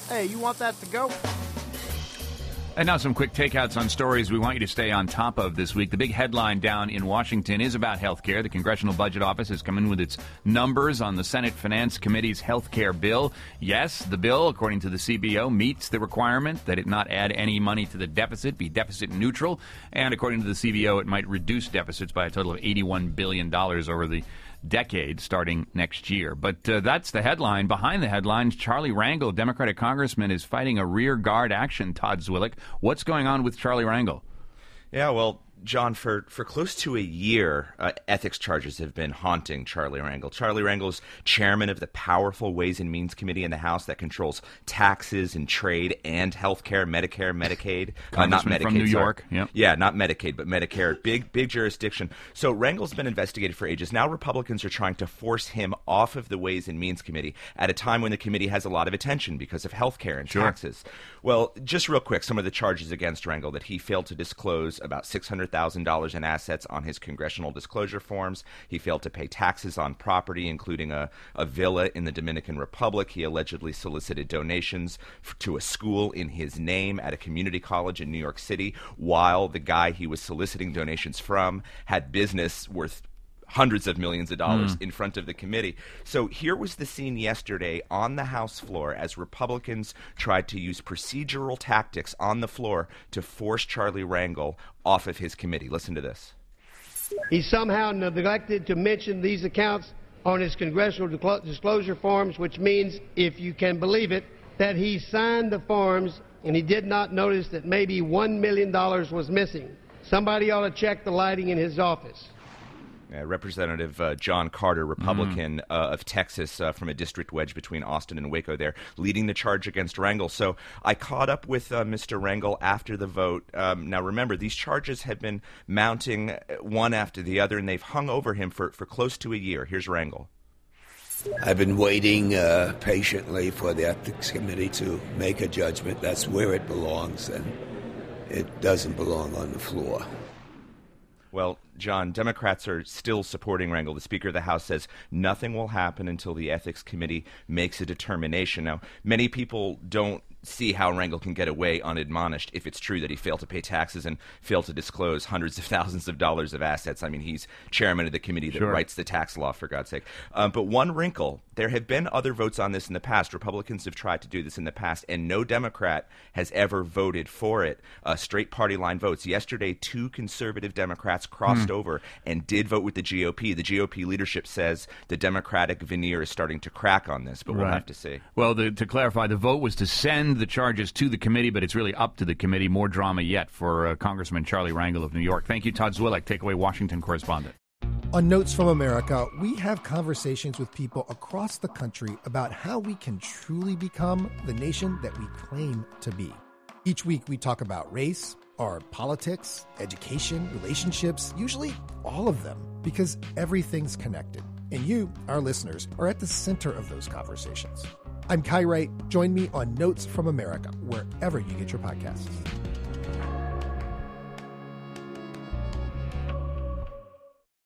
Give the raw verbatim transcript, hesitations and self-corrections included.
Hey, you want that to go? And now some quick takeouts on stories we want you to stay on top of this week. The big headline down in Washington is about health care. The Congressional Budget Office has come in with its numbers on the Senate Finance Committee's health care bill. Yes, the bill, according to the C B O, meets the requirement that it not add any money to the deficit, be deficit neutral. And according to the C B O, it might reduce deficits by a total of eighty-one billion dollars over the decade starting next year. But uh, that's the headline. Behind the headlines, Charlie Rangel, Democratic congressman, is fighting a rear guard action, Todd Zwillich. What's going on with Charlie Rangel? Yeah, well, John, for, for close to a year, uh, ethics charges have been haunting Charlie Rangel. Charlie Rangel is chairman of the powerful Ways and Means Committee in the House that controls taxes and trade and health care, Medicare, Medicaid. Uh, not Medicaid, from New York. Yep. Yeah, not Medicaid, but Medicare. Big, big jurisdiction. So Rangel's been investigated for ages. Now Republicans are trying to force him off of the Ways and Means Committee at a time when the committee has a lot of attention because of health care and sure. taxes. Well, just real quick, some of the charges against Rangel: that he failed to disclose about six hundred thousand dollars in assets on his congressional disclosure forms. He failed to pay taxes on property, including a, a villa in the Dominican Republic. He allegedly solicited donations f- to a school in his name at a community college in New York City, while the guy he was soliciting donations from had business worth hundreds of millions of dollars mm. in front of the committee. So here was the scene yesterday on the House floor as Republicans tried to use procedural tactics on the floor to force Charlie Rangel off of his committee. Listen to this. He somehow neglected to mention these accounts on his congressional disclosure forms, which means, if you can believe it, that he signed the forms and he did not notice that maybe one million dollars was missing. Somebody ought to check the lighting in his office. Uh, Representative uh, John Carter, Republican mm. uh, of Texas, uh, from a district wedge between Austin and Waco there, leading the charge against Rangel. So I caught up with uh, Mister Rangel after the vote. Um, now, remember, these charges have been mounting one after the other, and they've hung over him for, for close to a year. Here's Rangel. I've been waiting uh, patiently for the Ethics Committee to make a judgment. That's where it belongs, and it doesn't belong on the floor. Well, John, Democrats are still supporting Rangel. The Speaker of the House says nothing will happen until the Ethics Committee makes a determination. Now, many people don't see how Rangel can get away unadmonished if it's true that he failed to pay taxes and failed to disclose hundreds of thousands of dollars of assets. I mean, he's chairman of the committee that sure. writes the tax law, for God's sake. Um, but one wrinkle, there have been other votes on this in the past. Republicans have tried to do this in the past, and no Democrat has ever voted for it. Uh, straight party line votes. Yesterday, two conservative Democrats crossed mm. over and did vote with the G O P. The G O P leadership says the Democratic veneer is starting to crack on this, but we'll right. have to see. Well, the, to clarify, the vote was to send the charges to the committee, but it's really up to the committee. More drama yet for uh, Congressman Charlie Rangel of New York. Thank you, Todd Zwillich, Takeaway Washington correspondent. On Notes from America, we have conversations with people across the country about how we can truly become the nation that we claim to be. Each week, we talk about race, our politics, education, relationships, usually all of them, because everything's connected. And you, our listeners, are at the center of those conversations. I'm Kai Wright. Join me on Notes from America, wherever you get your podcasts.